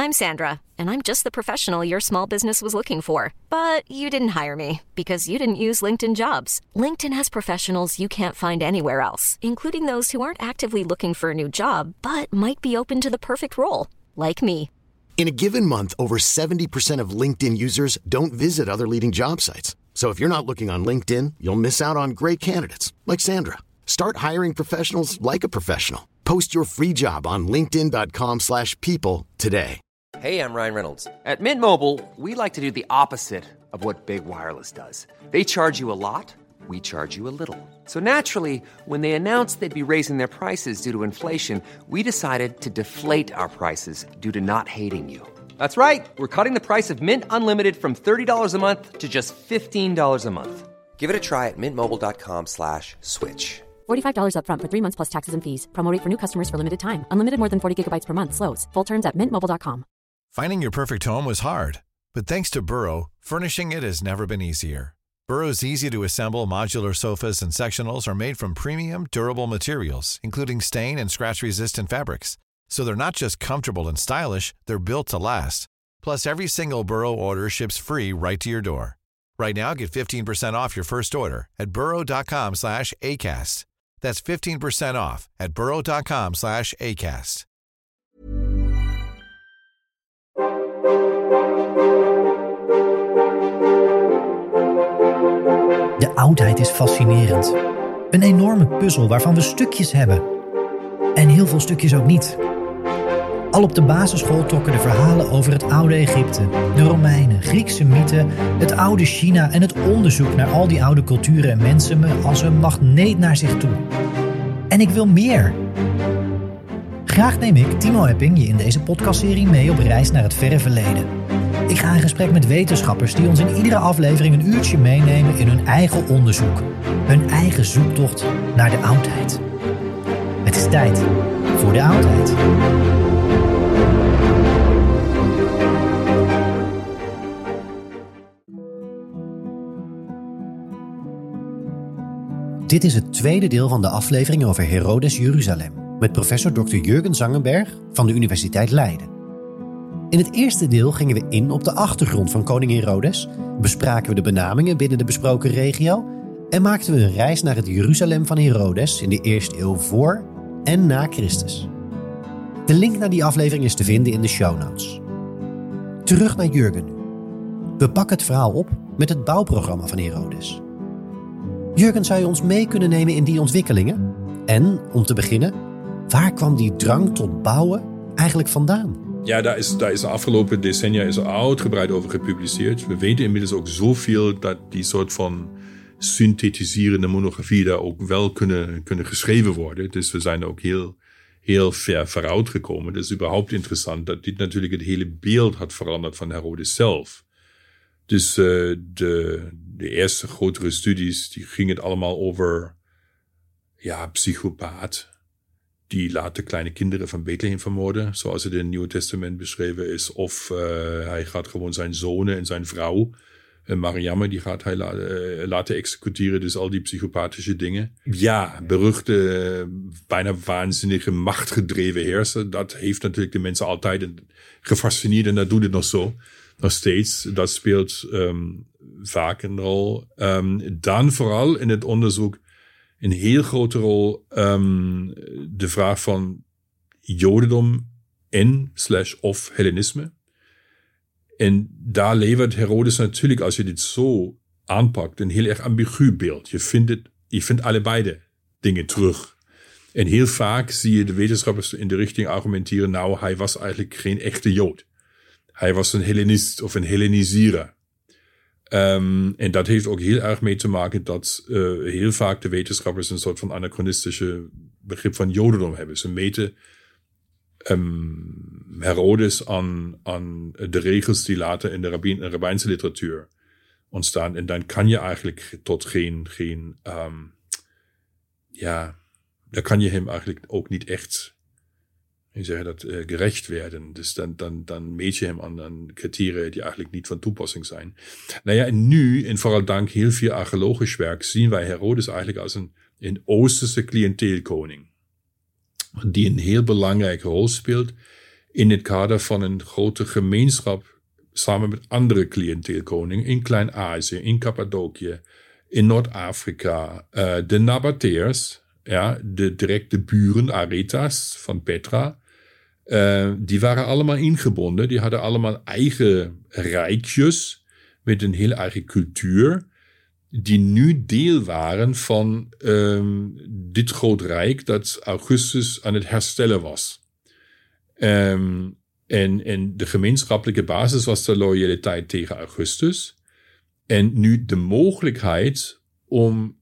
I'm Sandra, and I'm just the professional your small business was looking for. But you didn't hire me because you didn't use LinkedIn Jobs. LinkedIn has professionals you can't find anywhere else, including those who aren't actively looking for a new job, but might be open to the perfect role, like me. In a given month, over 70% of LinkedIn users don't visit other leading job sites. So if you're not looking on LinkedIn, you'll miss out on great candidates like Sandra. Start hiring professionals like a professional. Post your free job on linkedin.com/people today. Hey, I'm Ryan Reynolds. At Mint Mobile, we like to do the opposite of what Big Wireless does. They charge you a lot, we charge you a little. So naturally, when they announced they'd be raising their prices due to inflation, we decided to deflate our prices due to not hating you. That's right. We're cutting the price of Mint Unlimited from $30 a month to just $15 a month. Give it a try at mintmobile.com/switch. $45 up front for 3 months plus taxes and fees. Promo rate for new customers for limited time. Unlimited more than 40 gigabytes per month. Slows full terms at mintmobile.com. Finding your perfect home was hard, but thanks to Burrow, furnishing it has never been easier. Burrow's easy-to-assemble modular sofas and sectionals are made from premium, durable materials, including stain and scratch-resistant fabrics. So they're not just comfortable and stylish, they're built to last. Plus, every single Burrow order ships free right to your door. Right now, get 15% off your first order at burrow.com/ACAST. That's 15% off at burrow.com/ACAST. De oudheid is fascinerend. Een enorme puzzel waarvan we stukjes hebben. En heel veel stukjes ook niet. Al op de basisschool trokken de verhalen over het oude Egypte, de Romeinen, Griekse mythen, het oude China en het onderzoek naar al die oude culturen en mensen me als een magneet naar zich toe. En ik wil meer. Graag neem ik, Timo Epping, je in deze podcastserie mee op reis naar het verre verleden. Ik ga in gesprek met wetenschappers die ons in iedere aflevering een uurtje meenemen in hun eigen onderzoek. Hun eigen zoektocht naar de oudheid. Het is tijd voor de oudheid. Dit is het tweede deel van de aflevering over Herodes Jeruzalem met professor Dr. Jurgen Zangenberg van de Universiteit Leiden. In het eerste deel gingen we in op de achtergrond van koning Herodes, bespraken we de benamingen binnen de besproken regio en maakten we een reis naar het Jeruzalem van Herodes in de eerste eeuw voor en na Christus. De link naar die aflevering is te vinden in de show notes. Terug naar Jurgen nu. We pakken het verhaal op met het bouwprogramma van Herodes. Jurgen, zou je ons mee kunnen nemen in die ontwikkelingen? En, om te beginnen, waar kwam die drang tot bouwen eigenlijk vandaan? Ja, daar is de afgelopen decennia is er uitgebreid over gepubliceerd. We weten inmiddels ook zoveel dat die soort van synthetiserende monografie daar ook wel kunnen geschreven worden. Dus we zijn ook heel ver vooruit gekomen. Het is überhaupt interessant dat dit natuurlijk het hele beeld had veranderd van Herodes zelf. Dus de eerste grotere studies, die gingen allemaal over psychopaat die later kleine kinderen van Bethlehem vermoorden, zoals het in het Nieuwe Testament beschreven is. Of hij gaat gewoon zijn zonen en zijn vrouw, Mariamme, die gaat hij laten executeren. Dus al die psychopathische dingen. Ja, beruchte, bijna waanzinnige, machtgedreven heerser. Dat heeft natuurlijk de mensen altijd gefascineerd en dat doet het nog steeds. Dat speelt vaak een rol. Dan vooral in het onderzoek een heel grote rol de vraag van Jodendom en/of Hellenisme. En daar levert Herodes natuurlijk, als je dit zo aanpakt, een heel erg ambigu beeld. Je vindt allebei dingen terug. En heel vaak zie je de wetenschappers in de richting argumenteren, nou, hij was eigenlijk geen echte Jood. Hij was een Hellenist of een Hellenisierer. En dat heeft ook heel erg mee te maken dat heel vaak de wetenschappers een soort van anachronistische begrip van Jodendom hebben. Ze meten Herodes aan de regels die later in de rabbijnse literatuur ontstaan. En dan kan je eigenlijk tot daar kan je hem eigenlijk ook niet echt gerecht werden. Dus dan meet je hem aan criteria die eigenlijk niet van toepassing zijn. Nou ja, en nu, en vooral dank heel veel archeologisch werk, zien wij Herodes eigenlijk als een Oosterse cliënteelkoning. Die een heel belangrijke rol speelt in het kader van een grote gemeenschap samen met andere cliënteelkoningen in Klein-Azië, in Cappadocië, in Noord-Afrika, de Nabateërs, ja, de directe buren, Aretas van Petra, die waren allemaal ingebonden. Die hadden allemaal eigen rijkjes met een heel eigen cultuur, die nu deel waren van dit groot rijk dat Augustus aan het herstellen was. En de gemeenschappelijke basis was de loyaliteit tegen Augustus. En nu de mogelijkheid om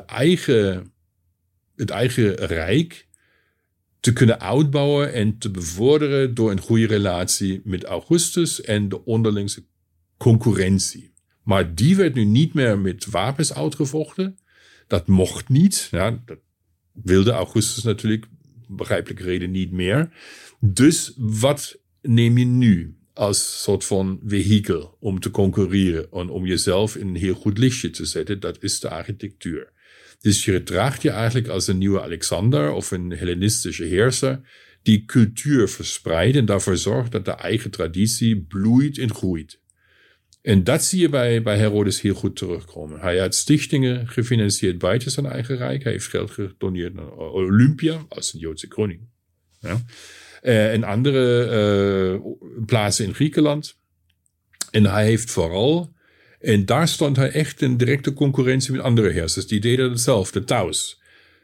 het eigen rijk te kunnen uitbouwen en te bevorderen door een goede relatie met Augustus en de onderlingse concurrentie. Maar die werd nu niet meer met wapens uitgevochten. Dat mocht niet. Ja, dat wilde Augustus natuurlijk, begrijpelijke reden, niet meer. Dus wat neem je nu als soort van vehikel om te concurreren en om jezelf in een heel goed lichtje te zetten? Dat is de architectuur. Dus je gedraagt je eigenlijk als een nieuwe Alexander of een Hellenistische heerser die cultuur verspreidt en daarvoor zorgt dat de eigen traditie bloeit en groeit. En dat zie je bij Herodes heel goed terugkomen. Hij had stichtingen gefinancierd buiten zijn eigen rijk. Hij heeft geld gedoneerd naar Olympia als een Joodse koning. Ja. En andere plaatsen in Griekenland. En hij heeft vooral, en daar stond hij echt in directe concurrentie met andere heersers. Die deden hetzelfde thuis.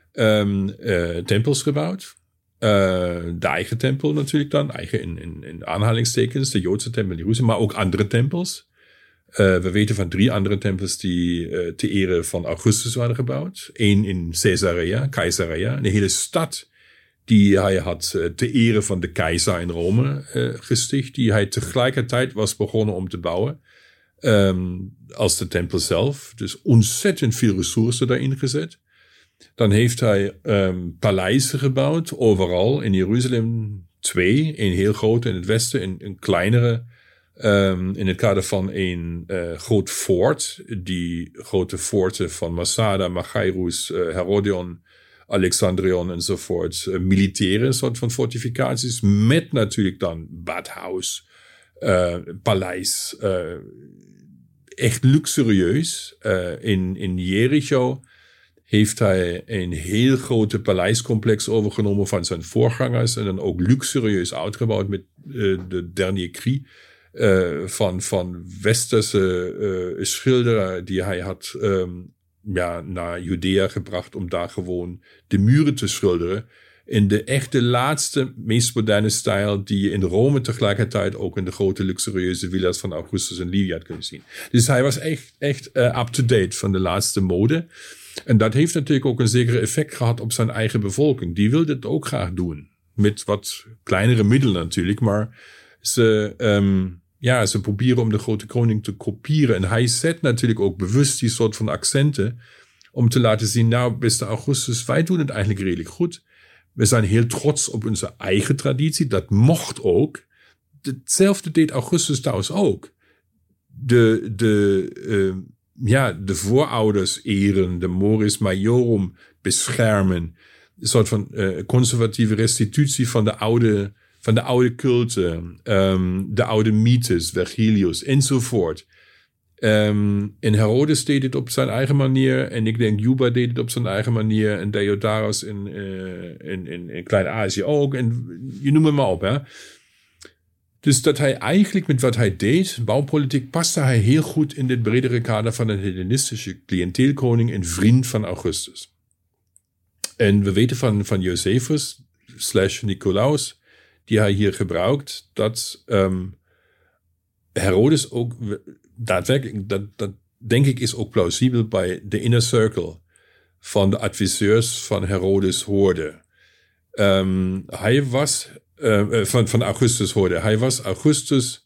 Tempels gebouwd. De eigen tempel natuurlijk dan. Eigen in aanhalingstekens. De Joodse tempel in Jeruzalem. Maar ook andere tempels. We weten van 3 andere tempels die ter ere van Augustus waren gebouwd. 1 in Caesarea. Een hele stad die hij had ter ere van de keizer in Rome gesticht. Die hij tegelijkertijd was begonnen om te bouwen. Als de tempel zelf. Dus ontzettend veel ressources daarin gezet. Dan heeft hij paleizen gebouwd. Overal in Jeruzalem 2. Een heel grote in het westen. Een kleinere in het kader van een groot fort. Die grote forten van Masada, Machaerus, Herodion, Alexandrion enzovoort. Militaire soort van fortificaties. Met natuurlijk dan badhuis, paleis. Echt luxurieus. In Jericho heeft hij een heel grote paleiscomplex overgenomen van zijn voorgangers. En dan ook luxurieus uitgebouwd met de dernier cri. Van westerse schilderen die hij had naar Judea gebracht om daar gewoon de muren te schilderen. In de echte laatste, meest moderne stijl die je in Rome tegelijkertijd ook in de grote luxurieuze villa's van Augustus en Livia had kunnen zien. Dus hij was echt up-to-date van de laatste mode. En dat heeft natuurlijk ook een zekere effect gehad op zijn eigen bevolking. Die wilde het ook graag doen. Met wat kleinere middelen natuurlijk, maar ze proberen om de grote koning te kopiëren. En hij zet natuurlijk ook bewust die soort van accenten om te laten zien, nou, beste Augustus, wij doen het eigenlijk redelijk goed. We zijn heel trots op onze eigen traditie. Dat mocht ook. Hetzelfde deed Augustus trouwens ook. De voorouders eren, de Mores Majorum beschermen. Een soort van conservatieve restitutie van de oude culten, de oude mythes, Vergilius enzovoort. En Herodes deed het op zijn eigen manier. En ik denk Juba deed het op zijn eigen manier. En Deiotarus in Klein-Azië ook. En je noem het maar op. Hè? Dus dat hij eigenlijk met wat hij deed, bouwpolitiek, paste hij heel goed in dit bredere kader van een Hellenistische cliënteelkoning en vriend van Augustus. En we weten van Josephus / Nicolaus, die hij hier gebruikt, dat Herodes ook daadwerkelijk, dat denk ik is ook plausibel bij de inner circle van de adviseurs van Herodes hoorde. Hij was van Augustus hoorde. Hij was Augustus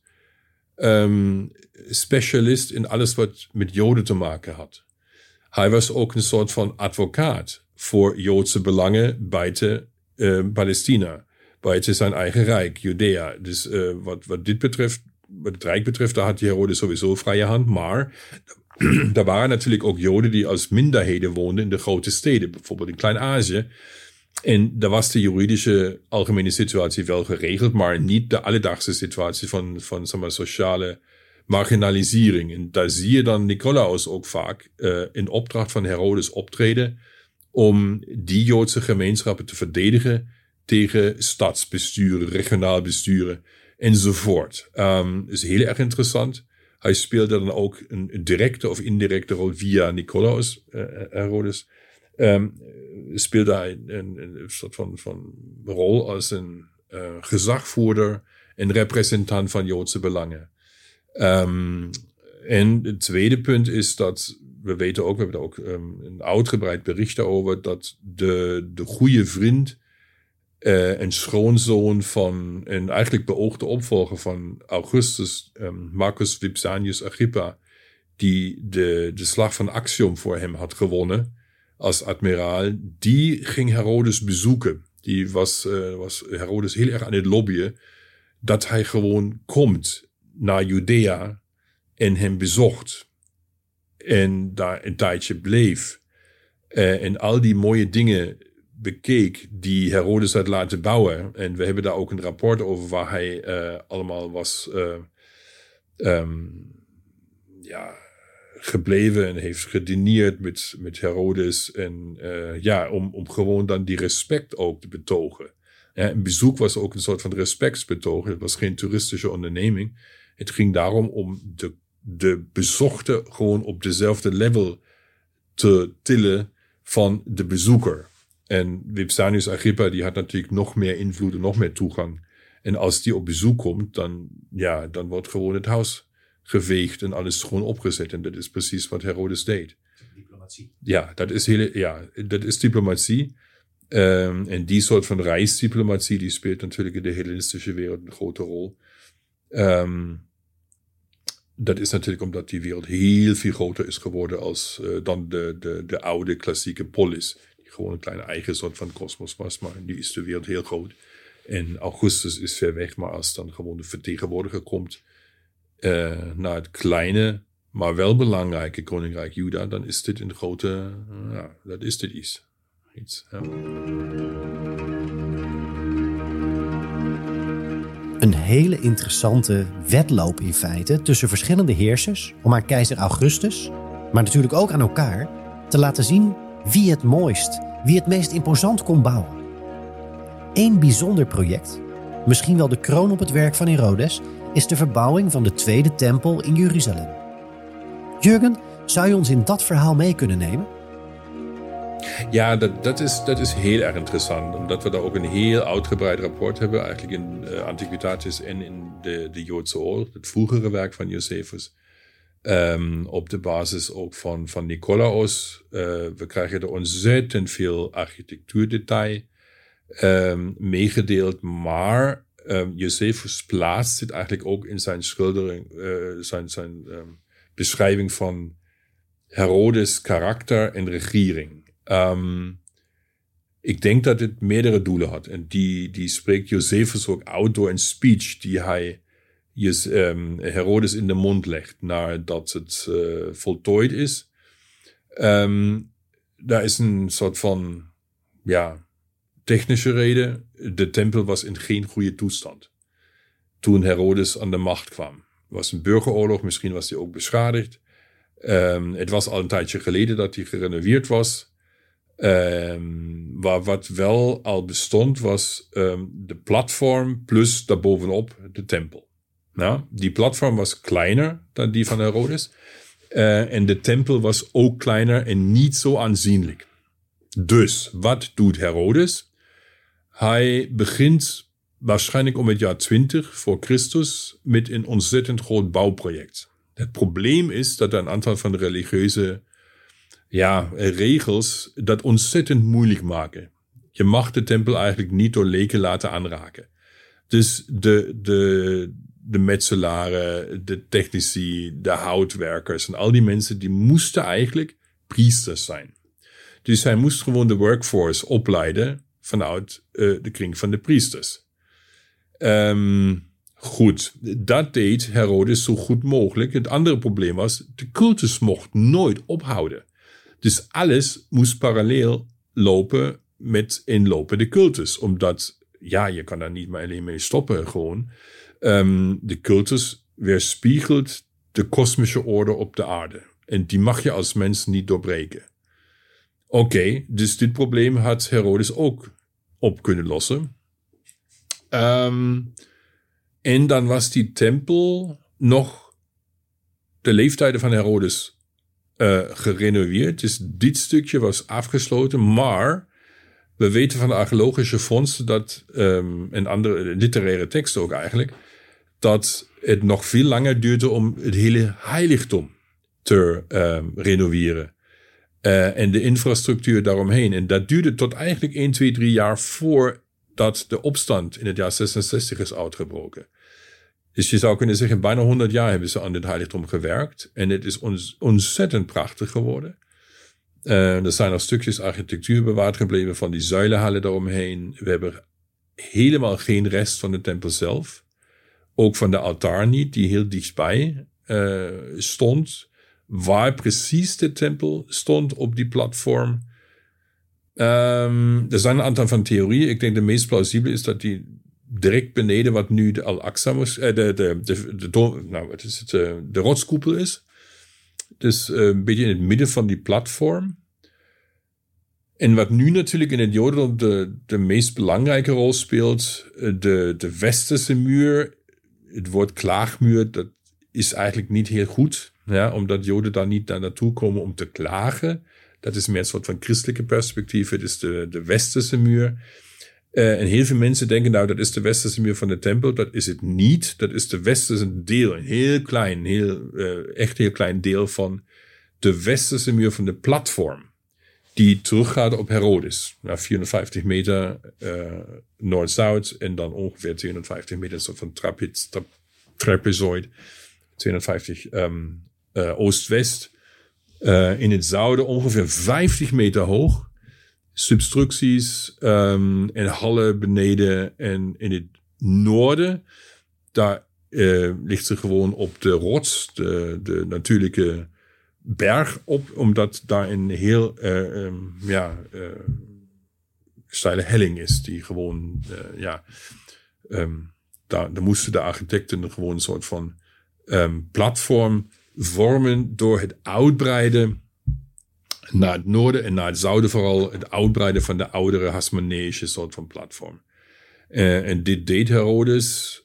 specialist in alles wat met Joden te maken had. Hij was ook een soort van advocaat voor Joodse belangen buiten Palestina, buiten zijn eigen rijk, Judea. Dus wat dit betreft, wat het rijk betreft, daar had Herodes sowieso vrije hand. Maar daar waren natuurlijk ook Joden die als minderheden woonden in de grote steden, bijvoorbeeld in Klein-Azië. En daar was de juridische algemene situatie wel geregeld, maar niet de alledaagse situatie van zeg maar, sociale marginalisering. En daar zie je dan Nikolaos ook vaak in opdracht van Herodes optreden om die Joodse gemeenschappen te verdedigen tegen stadsbesturen, regionaal besturen enzovoort. Is heel erg interessant. Hij speelde dan ook een directe of indirecte rol via Nikolaos, Herodes. Speelde hij een soort van rol als een gezagvoerder en representant van Joodse belangen. En het tweede punt is dat we hebben er ook een uitgebreid bericht daarover, dat de goede vriend en schoonzoon van een eigenlijk beoogde opvolger van Augustus, Marcus Vipsanius Agrippa, die de slag van Actium voor hem had gewonnen als admiraal, die ging Herodes bezoeken. Die was Herodes heel erg aan het lobbyen dat hij gewoon komt naar Judea en hem bezocht. En daar een tijdje bleef. En al die mooie dingen bekeek die Herodes had laten bouwen. En we hebben daar ook een rapport over waar hij allemaal was gebleven en heeft gedineerd met Herodes. En om gewoon dan die respect ook te betogen. Een bezoek was ook een soort van respectsbetoog. Het was geen toeristische onderneming. Het ging daarom om de bezochte gewoon op dezelfde level te tillen van de bezoeker. En Vipsanius Agrippa, die had natuurlijk nog meer invloed en nog meer toegang. En als die op bezoek komt, dan wordt gewoon het huis geveegd en alles gewoon opgezet. En dat is precies wat Herodes deed. Diplomatie. Ja, dat is diplomatie. En die soort van reisdiplomatie, die speelt natuurlijk in de Hellenistische wereld een grote rol. Dat is natuurlijk omdat die wereld heel veel groter is geworden als dan de oude klassieke polis. Die gewoon een kleine eigen soort van kosmos was, maar nu is de wereld heel groot. En Augustus is ver weg, maar als dan gewoon de vertegenwoordiger komt naar het kleine, maar wel belangrijke koninkrijk Juda, dan is dit een grote, dat is dit iets. Ja. Een hele interessante wedloop in feite tussen verschillende heersers om aan keizer Augustus, maar natuurlijk ook aan elkaar, te laten zien wie het mooist, wie het meest imposant kon bouwen. Eén bijzonder project, misschien wel de kroon op het werk van Herodes, is de verbouwing van de tweede tempel in Jeruzalem. Jurgen, zou je ons in dat verhaal mee kunnen nemen? Ja, dat is heel erg interessant. Omdat we daar ook een heel uitgebreid rapport hebben. Eigenlijk in Antiquitatis en in de Joodse Oorlog. Het vroegere werk van Josephus. Op de basis ook van Nikolaos. We krijgen er ontzettend veel architectuurdetail meegedeeld. Maar Josephus plaatst dit eigenlijk ook in zijn schildering. Zijn beschrijving van Herodes' karakter en regering. Ik denk dat het meerdere doelen had. En die spreekt Josephus ook uit door een speech die hij Herodes in de mond legt nadat het voltooid is. Daar is een soort van technische reden. De tempel was in geen goede toestand toen Herodes aan de macht kwam. Het was een burgeroorlog, misschien was die ook beschadigd. Het was al een tijdje geleden dat die gerenoveerd was. Wat wel al bestond was de platform plus daarbovenop de tempel. Nou, die platform was kleiner dan die van Herodes. En de tempel was ook kleiner en niet zo aanzienlijk. Dus, wat doet Herodes? Hij begint waarschijnlijk om het jaar 20 voor Christus met een ontzettend groot bouwproject. Het probleem is dat er een aantal van de religieuze regels dat ontzettend moeilijk maken. Je mag de tempel eigenlijk niet door leken laten aanraken. Dus de metselaren, de technici, de houtwerkers en al die mensen, die moesten eigenlijk priesters zijn. Dus hij moest gewoon de workforce opleiden vanuit de kring van de priesters. Goed, dat deed Herodes zo goed mogelijk. Het andere probleem was, de cultus mocht nooit ophouden. Dus alles moest parallel lopen met een lopende cultus. Omdat, je kan daar niet maar alleen mee stoppen gewoon. De cultus weerspiegelt de kosmische orde op de aarde. En die mag je als mens niet doorbreken. Oké, dus dit probleem had Herodes ook op kunnen lossen. En dan was die tempel nog de leeftijden van Herodes gerenoveerd. Dus dit stukje was afgesloten, maar we weten van de archeologische vondsten dat, en andere literaire teksten ook eigenlijk, dat het nog veel langer duurde om het hele heiligdom te renoveren. En de infrastructuur daaromheen. En dat duurde tot eigenlijk 1, 2, 3 jaar voordat de opstand in het jaar 66 is uitgebroken. Dus je zou kunnen zeggen, bijna 100 jaar hebben ze aan dit heiligdom gewerkt. En het is ontzettend prachtig geworden. Er zijn nog stukjes architectuur bewaard gebleven van die zuilenhallen daaromheen. We hebben helemaal geen rest van de tempel zelf. Ook van de altaar niet, die heel dichtbij stond. Waar precies de tempel stond op die platform. Er zijn een aantal van theorieën. Ik denk de meest plausibele is dat die direct beneden wat nu de Al-Aqsa de rotskoepel is. Dus een beetje in het midden van die platform. En wat nu natuurlijk in het Jodendom de meest belangrijke rol speelt, de westerse muur, het woord klaagmuur, dat is eigenlijk niet heel goed. Ja, omdat Joden daar niet naartoe komen om te klagen. Dat is meer een soort van christelijke perspectief. Het is de westerse muur. En heel veel mensen denken, nou, dat is de westerse muur van de tempel. Dat is het niet. Dat is de westerse deel. Een heel klein, echt heel klein deel van de westerse muur van de platform. Die teruggaat op Herodes. Nou, 450 meter noord-zuid. En dan ongeveer 250 meter, een soort van trapezoid. 250 oost-west. In het zuiden ongeveer 50 meter hoog. Substructies en hallen beneden. En in het noorden, daar ligt ze gewoon op de rots, de natuurlijke berg op. Omdat daar een heel steile helling is. Die gewoon, daar moesten de architecten gewoon een soort van platform vormen door het uitbreiden naar het noorden en naar het zuiden vooral, het uitbreiden van de oudere Hasmoneïsche soort van platform. En dit deed Herodes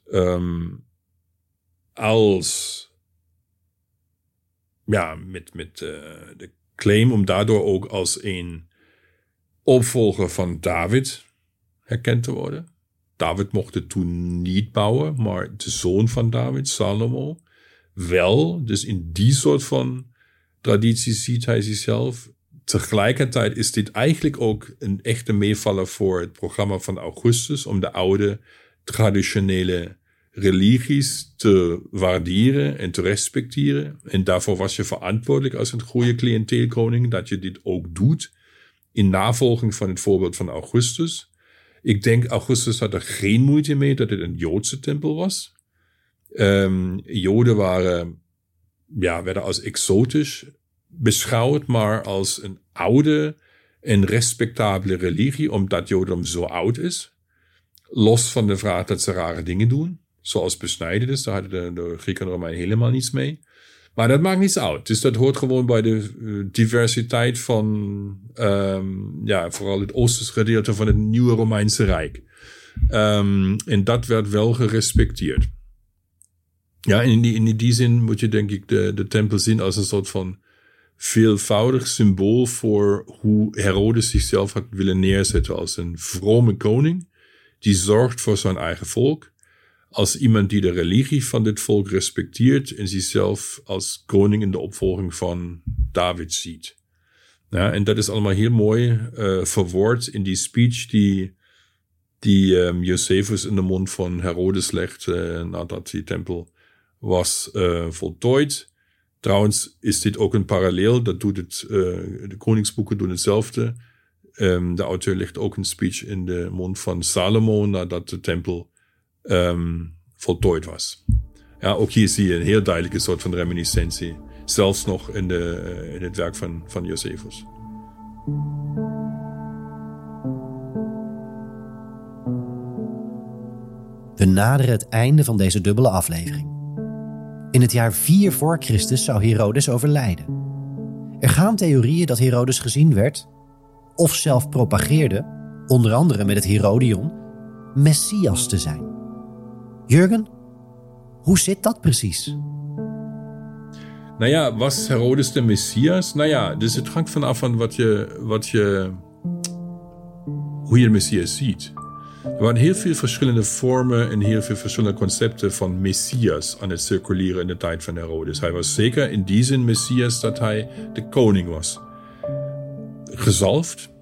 met de claim om daardoor ook als een opvolger van David herkend te worden. David mocht het toen niet bouwen, maar de zoon van David, Salomo, wel. Dus in die soort van traditie ziet hij zichzelf. Tegelijkertijd is dit eigenlijk ook een echte meevaller voor het programma van Augustus, om de oude traditionele religies te waarderen en te respecteren. En daarvoor was je verantwoordelijk als een goede cliënteelkoning, dat je dit ook doet, in navolging van het voorbeeld van Augustus. Ik denk, Augustus had er geen moeite mee dat het een Joodse tempel was. Joden werden als exotisch beschouwd, maar als een oude en respectabele religie, omdat Jodendom zo oud is. Los van de vraag dat ze rare dingen doen, zoals besnijdenis, daar hadden de Grieken en Romeinen helemaal niets mee. Maar dat maakt niets uit. Dus dat hoort gewoon bij de diversiteit van, vooral het oosterse gedeelte van het nieuwe Romeinse Rijk. En dat werd wel gerespecteerd. Ja, en in die zin moet je denk ik de tempel zien als een soort van veelvoudig symbool voor hoe Herodes zichzelf had willen neerzetten als een vrome koning die zorgt voor zijn eigen volk. Als iemand die de religie van dit volk respecteert en zichzelf als koning in de opvolging van David ziet. Ja, en dat is allemaal heel mooi verwoord in die speech die Josephus in de mond van Herodes legt nadat die tempel was voltooid. Trouwens is dit ook een parallel, dat doet de koningsboeken doen hetzelfde. De auteur legt ook een speech in de mond van Salomo nadat de tempel voltooid was. Ja, ook hier zie je een heel duidelijke soort van reminiscentie, zelfs nog in het werk van Josephus. We naderen het einde van deze dubbele aflevering. In het jaar 4 voor Christus zou Herodes overlijden. Er gaan theorieën dat Herodes gezien werd, of zelf propageerde, onder andere met het Herodion, Messias te zijn. Jurgen, hoe zit dat precies? Nou ja, was Herodes de Messias? Nou ja, dus het hangt vanaf van hoe je de Messias ziet. Er waren heel veel verschillende vormen en heel veel verschillende concepten van Messias aan het circuleren in de tijd van Herodes. Hij was zeker in die zin Messias dat hij de koning was. Gezalfd.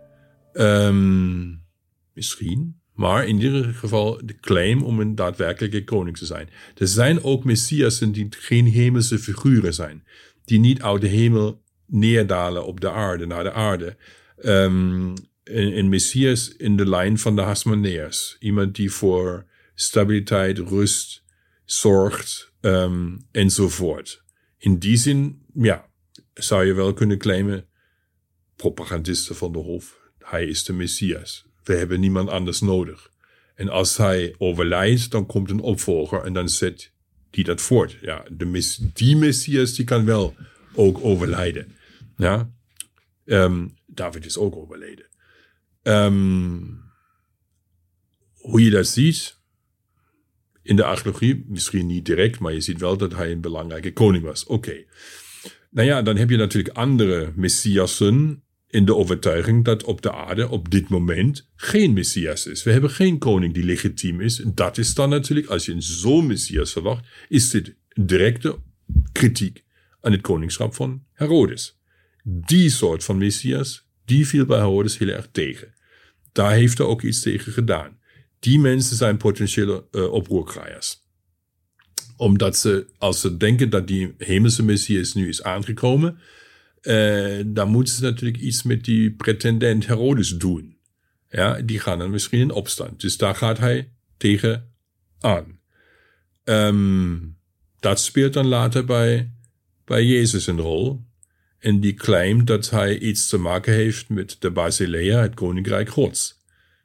Misschien. Maar in ieder geval de claim om een daadwerkelijke koning te zijn. Er zijn ook Messiassen die geen hemelse figuren zijn. Die niet uit de hemel neerdalen op de aarde, naar de aarde. Een Messias in de lijn van de Hasmoneërs. Iemand die voor stabiliteit, rust zorgt enzovoort. In die zin, ja, zou je wel kunnen claimen, propagandisten van de hof, hij is de Messias. We hebben niemand anders nodig. En als hij overlijdt, dan komt een opvolger en dan zet die dat voort. Ja, die Messias die kan wel ook overlijden. Ja? David is ook overleden. Hoe je dat ziet in de archeologie, misschien niet direct, maar je ziet wel dat hij een belangrijke koning was. Oké. Nou ja, dan heb je natuurlijk andere Messiassen in de overtuiging dat op de aarde op dit moment geen Messias is. We hebben geen koning die legitiem is. En dat is dan natuurlijk, als je zo'n Messias verwacht, is dit directe kritiek aan het koningschap van Herodes. Die soort van Messias, die viel bij Herodes heel erg tegen. Daar heeft hij ook iets tegen gedaan. Die mensen zijn potentiële oproerkraaiers. Omdat ze, als ze denken dat die hemelse Messias nu is aangekomen, dan moeten ze natuurlijk iets met die pretendent Herodes doen. Ja, die gaan dan misschien in opstand. Dus daar gaat hij tegen aan. Dat speelt dan later bij Jezus een rol. En die claimt dat hij iets te maken heeft met de Basileia, het koninkrijk Gods.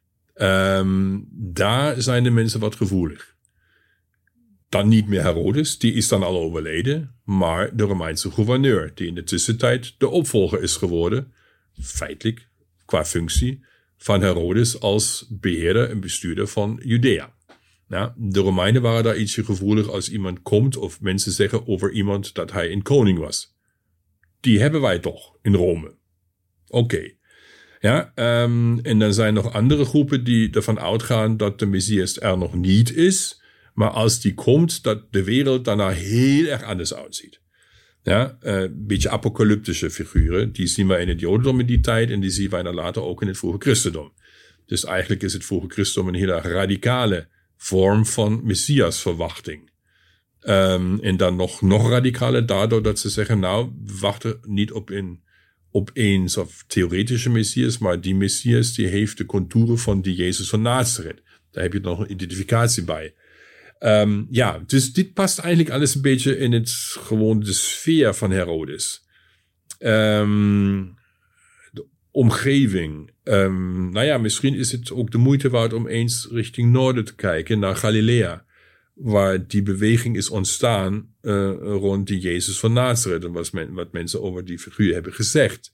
Daar zijn de mensen wat gevoelig. Dan niet meer Herodes, die is dan al overleden, maar de Romeinse gouverneur, die in de tussentijd de opvolger is geworden, feitelijk, qua functie, van Herodes als beheerder en bestuurder van Judea. Nou, de Romeinen waren daar ietsje gevoelig als iemand komt of mensen zeggen over iemand dat hij een koning was. Die hebben wij toch in Rome. Oké. Ja, en dan zijn nog andere groepen die ervan uitgaan dat de Messias er nog niet is, maar als die komt, dat de wereld daarna heel erg anders uitziet. Ja, een beetje apocalyptische figuren, die zien wij in het Jodendom in die tijd en die zien wij dan later ook in het vroege christendom. Dus eigenlijk is het vroege christendom een heel erg radicale vorm van Messiasverwachting. En dan nog radicaler daardoor dat ze zeggen, nou, we wachten niet op een soort theoretische Messias, maar die Messias die heeft de contouren van die Jezus van Nazareth. Daar heb je nog een identificatie bij. Ja, dus dit past eigenlijk alles een beetje in de sfeer van Herodes. De omgeving. Nou ja, misschien is het ook de moeite waard om eens richting noorden te kijken, naar Galilea, waar die beweging is ontstaan rond die Jezus van Nazareth en wat mensen over die figuur hebben gezegd.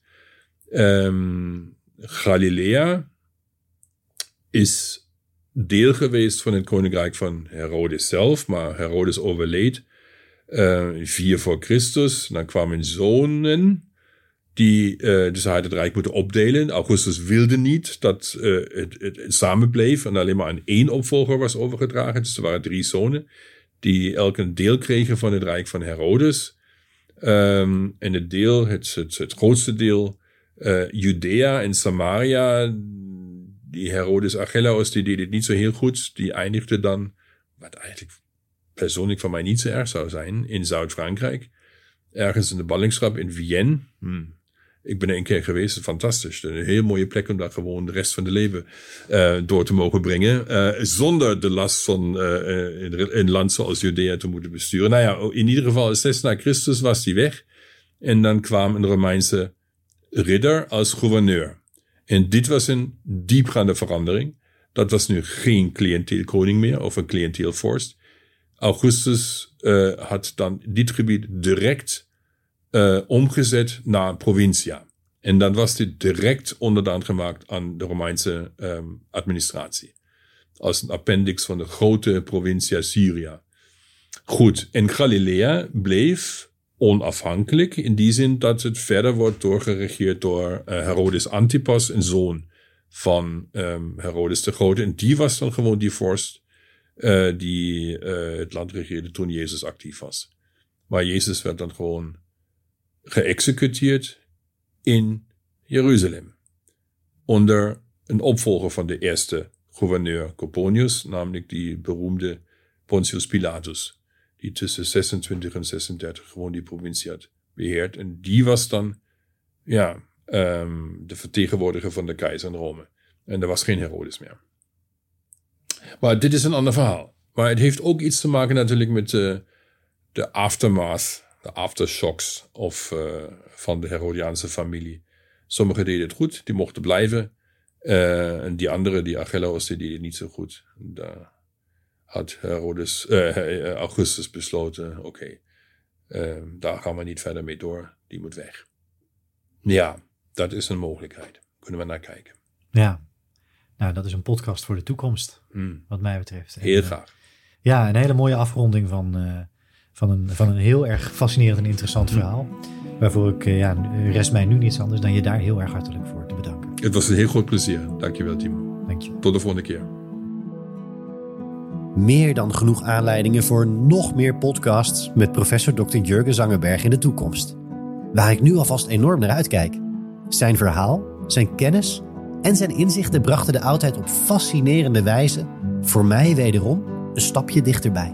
Galilea is deel geweest van het koninkrijk van Herodes zelf, maar Herodes overleed 4 voor Christus. Dan kwamen zonen, dus hij had het rijk moeten opdelen. Augustus wilde niet dat het samen bleef en alleen maar aan 1 opvolger was overgedragen. Dus er waren 3 zonen die elk een deel kregen van het rijk van Herodes. En het grootste deel, Judea en Samaria, die Herodes Archelaus, die deed het niet zo heel goed. Die eindigde dan, wat eigenlijk persoonlijk van mij niet zo erg zou zijn, in Zuid-Frankrijk. Ergens in de ballingschap in Vienne. Ik ben er 1 keer geweest, fantastisch. Een heel mooie plek om daar gewoon de rest van de leven door te mogen brengen. Zonder de last van een land zoals Judea te moeten besturen. Nou ja, in ieder geval 6 na Christus was die weg. En dan kwam een Romeinse ridder als gouverneur. En dit was een diepgaande verandering. Dat was nu geen cliënteelkoning meer of een cliënteelvorst. Augustus had dan dit gebied direct omgezet naar provincia. En dan was dit direct onderdaan gemaakt aan de Romeinse administratie. Als een appendix van de grote provincia Syria. Goed, en Galilea bleef onafhankelijk in die zin dat het verder wordt doorgeregeerd door Herodes Antipas, een zoon van Herodes de Grote. En die was dan gewoon die vorst die het land regeerde toen Jezus actief was. Maar Jezus werd dan gewoon geëxecuteerd in Jeruzalem. Onder een opvolger van de eerste gouverneur Coponius, namelijk die beroemde Pontius Pilatus, die tussen 26 en 36 gewoon die provincie had beheerd. En die was dan de vertegenwoordiger van de keizer in Rome. En er was geen Herodes meer. Maar dit is een ander verhaal. Maar het heeft ook iets te maken natuurlijk met de aftermath, de aftershocks van de Herodiaanse familie. Sommigen deden het goed, die mochten blijven. En die anderen, die Agellos, die deden het niet zo goed. Daar had Augustus besloten, oké, daar gaan we niet verder mee door. Die moet weg. Ja, dat is een mogelijkheid. Kunnen we naar kijken. Ja, nou dat is een podcast voor de toekomst, wat mij betreft. Heel graag. Ja, een hele mooie afronding van een heel erg fascinerend en interessant verhaal. Waarvoor ik, rest mij nu niets anders dan je daar heel erg hartelijk voor te bedanken. Het was een heel groot plezier. Dankjewel, Timo. Dank je. Tot de volgende keer. Meer dan genoeg aanleidingen voor nog meer podcasts met professor Dr. Jurgen Zangerberg in de toekomst. Waar ik nu alvast enorm naar uitkijk. Zijn verhaal, zijn kennis en zijn inzichten brachten de oudheid op fascinerende wijze voor mij wederom een stapje dichterbij.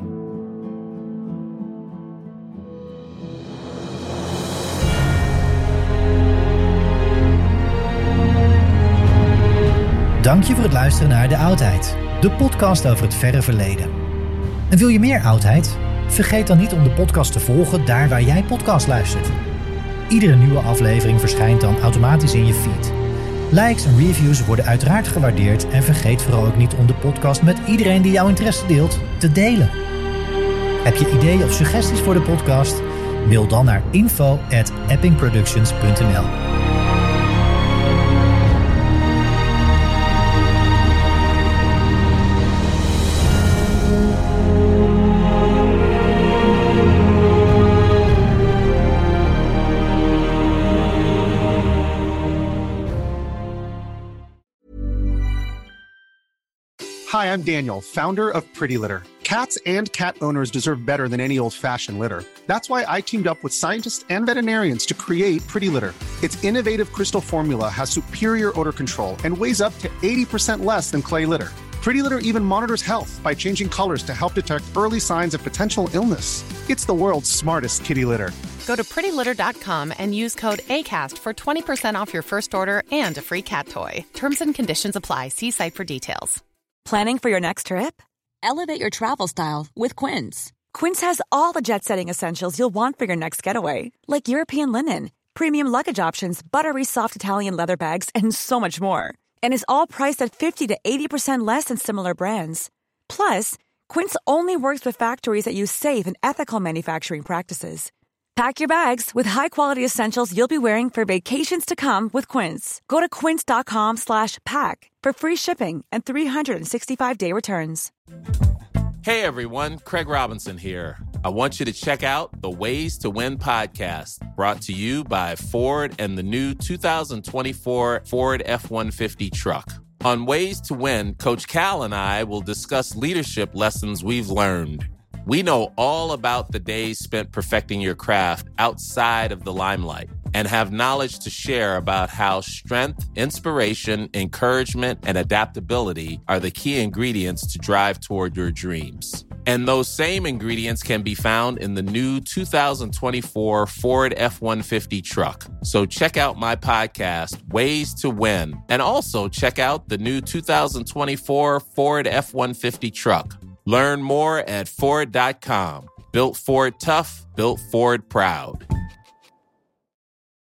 Dank je voor het luisteren naar De Oudheid, de podcast over het verre verleden. En wil je meer oudheid? Vergeet dan niet om de podcast te volgen daar waar jij podcast luistert. Iedere nieuwe aflevering verschijnt dan automatisch in je feed. Likes en reviews worden uiteraard gewaardeerd en vergeet vooral ook niet om de podcast met iedereen die jouw interesse deelt te delen. Heb je ideeën of suggesties voor de podcast? Mail dan naar info@eppingproductions.nl. Hi, I'm Daniel, founder of Pretty Litter. Cats and cat owners deserve better than any old-fashioned litter. That's why I teamed up with scientists and veterinarians to create Pretty Litter. Its innovative crystal formula has superior odor control and weighs up to 80% less than clay litter. Pretty Litter even monitors health by changing colors to help detect early signs of potential illness. It's the world's smartest kitty litter. Go to prettylitter.com and use code ACAST for 20% off your first order and a free cat toy. Terms and conditions apply. See site for details. Planning for your next trip? Elevate your travel style with Quince. Quince has all the jet-setting essentials you'll want for your next getaway, like European linen, premium luggage options, buttery soft Italian leather bags, and so much more. And is all priced at 50 to 80% less than similar brands. Plus, Quince only works with factories that use safe and ethical manufacturing practices. Pack your bags with high-quality essentials you'll be wearing for vacations to come with Quince. Go to quince.com/pack for free shipping and 365-day returns. Hey everyone, Craig Robinson here. I want you to check out the Ways to Win podcast, brought to you by Ford and the new 2024 Ford F-150 truck. On Ways to Win, Coach Cal and I will discuss leadership lessons we've learned. We know all about the days spent perfecting your craft outside of the limelight and have knowledge to share about how strength, inspiration, encouragement, and adaptability are the key ingredients to drive toward your dreams. And those same ingredients can be found in the new 2024 Ford F-150 truck. So check out my podcast, Ways to Win, and also check out the new 2024 Ford F-150 truck. Learn more at Ford.com. Built Ford tough, built Ford proud.